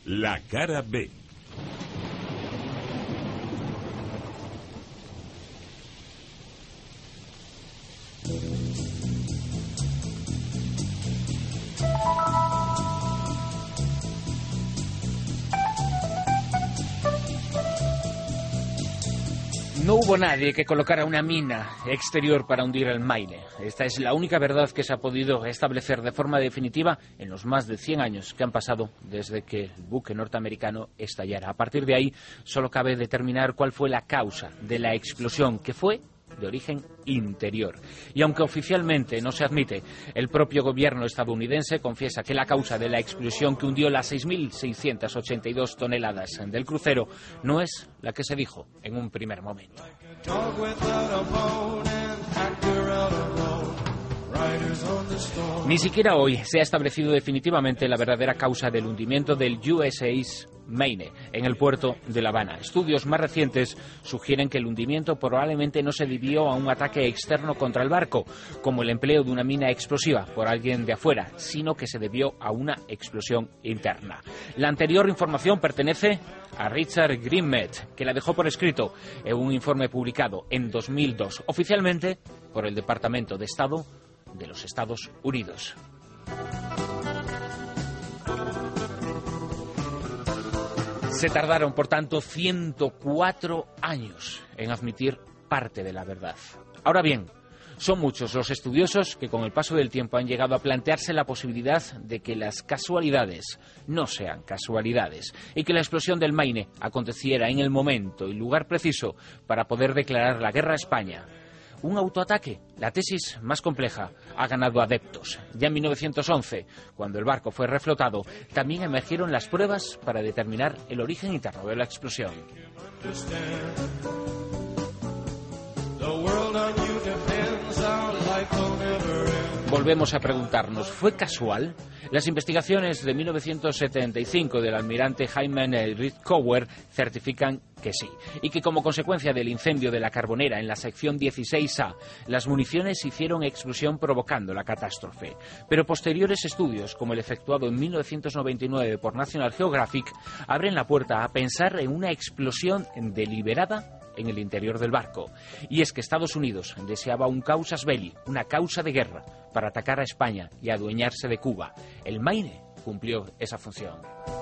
La cara B. No hubo nadie que colocara una mina exterior para hundir el Maine. Esta es la única verdad que se ha podido establecer de forma definitiva en los más de 100 años que han pasado desde que el buque norteamericano estallara. A partir de ahí, solo cabe determinar cuál fue la causa de la explosión, que fue de origen interior. Y aunque oficialmente no se admite, el propio gobierno estadounidense confiesa que la causa de la explosión que hundió las 6.682 toneladas del crucero no es la que se dijo en un primer momento. Ni siquiera hoy se ha establecido definitivamente la verdadera causa del hundimiento del USS Maine en el puerto de La Habana. Estudios más recientes sugieren que el hundimiento probablemente no se debió a un ataque externo contra el barco, como el empleo de una mina explosiva por alguien de afuera, sino que se debió a una explosión interna. La anterior información pertenece a Richard Greenmet, que la dejó por escrito en un informe publicado en 2002, oficialmente por el Departamento de Estado de los Estados Unidos. Se tardaron, por tanto, 104 años en admitir parte de la verdad. Ahora bien, son muchos los estudiosos que con el paso del tiempo han llegado a plantearse la posibilidad de que las casualidades no sean casualidades y que la explosión del Maine aconteciera en el momento y lugar preciso para poder declarar la guerra a España. Un autoataque, la tesis más compleja, ha ganado adeptos. Ya en 1911, cuando el barco fue reflotado, también emergieron las pruebas para determinar el origen interno de la explosión. Volvemos a preguntarnos, ¿fue casual? Las investigaciones de 1975 del almirante Hyman Rickover certifican que sí, y que como consecuencia del incendio de la Carbonera en la sección 16A, las municiones hicieron explosión provocando la catástrofe. Pero posteriores estudios, como el efectuado en 1999 por National Geographic, abren la puerta a pensar en una explosión deliberada en el interior del barco. Y es que Estados Unidos deseaba un casus belli, una causa de guerra, para atacar a España y adueñarse de Cuba. El Maine cumplió esa función.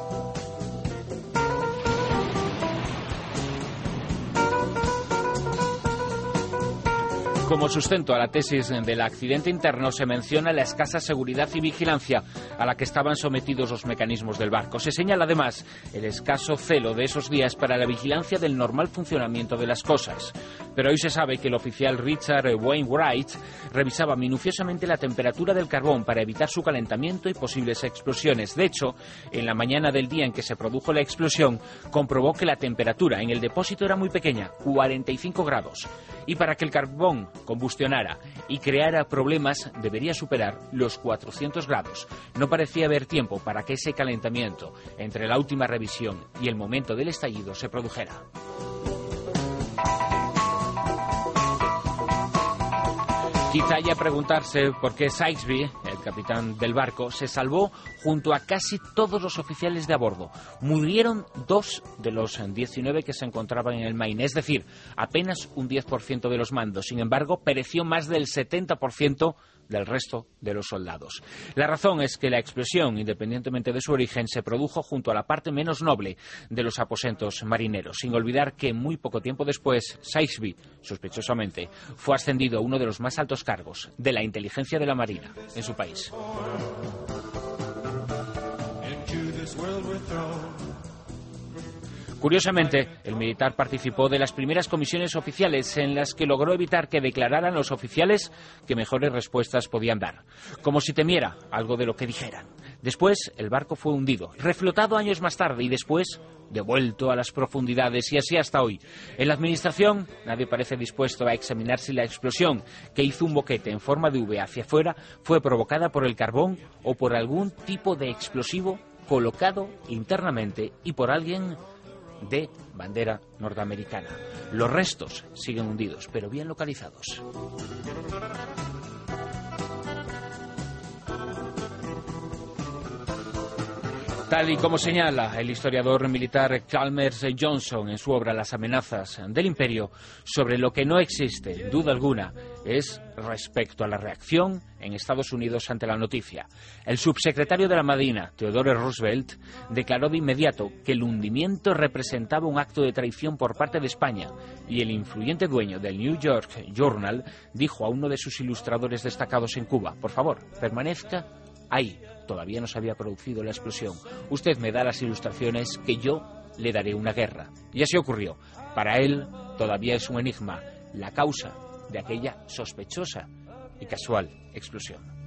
Como sustento a la tesis del accidente interno se menciona la escasa seguridad y vigilancia a la que estaban sometidos los mecanismos del barco. Se señala además el escaso celo de esos días para la vigilancia del normal funcionamiento de las cosas. Pero hoy se sabe que el oficial Richard Wainwright revisaba minuciosamente la temperatura del carbón para evitar su calentamiento y posibles explosiones. De hecho, en la mañana del día en que se produjo la explosión, comprobó que la temperatura en el depósito era muy pequeña, 45 grados. Y para que el carbón combustionara y creara problemas, debería superar los 400 grados. No parecía haber tiempo para que ese calentamiento entre la última revisión y el momento del estallido se produjera. Quizá haya preguntarse por qué Sykesby, el capitán del barco, se salvó junto a casi todos los oficiales de a bordo. Murieron 2 de los 19 que se encontraban en el Maine, es decir, apenas un 10% de los mandos. Sin embargo, pereció más del 70% del resto de los soldados. La razón es que la explosión, independientemente de su origen, se produjo junto a la parte menos noble de los aposentos marineros, sin olvidar que muy poco tiempo después, Sykesby, sospechosamente, fue ascendido a uno de los más altos cargos de la inteligencia de la Marina en su país. Curiosamente, el militar participó de las primeras comisiones oficiales en las que logró evitar que declararan los oficiales que mejores respuestas podían dar, como si temiera algo de lo que dijeran. Después, el barco fue hundido, reflotado años más tarde y después devuelto a las profundidades, y así hasta hoy. En la administración, nadie parece dispuesto a examinar si la explosión, que hizo un boquete en forma de V hacia afuera, fue provocada por el carbón o por algún tipo de explosivo colocado internamente y por alguien de bandera norteamericana. Los restos siguen hundidos, pero bien localizados. Tal y como señala el historiador militar Chalmers Johnson en su obra Las amenazas del imperio, sobre lo que no existe duda alguna es respecto a la reacción en Estados Unidos ante la noticia. El subsecretario de la Marina, Theodore Roosevelt, declaró de inmediato que el hundimiento representaba un acto de traición por parte de España, y el influyente dueño del New York Journal dijo a uno de sus ilustradores destacados en Cuba: por favor, permanezca ahí. Todavía no se había producido la explosión. Usted me da las ilustraciones que yo le daré una guerra. Y así ocurrió. Para él todavía es un enigma la causa de aquella sospechosa y casual explosión.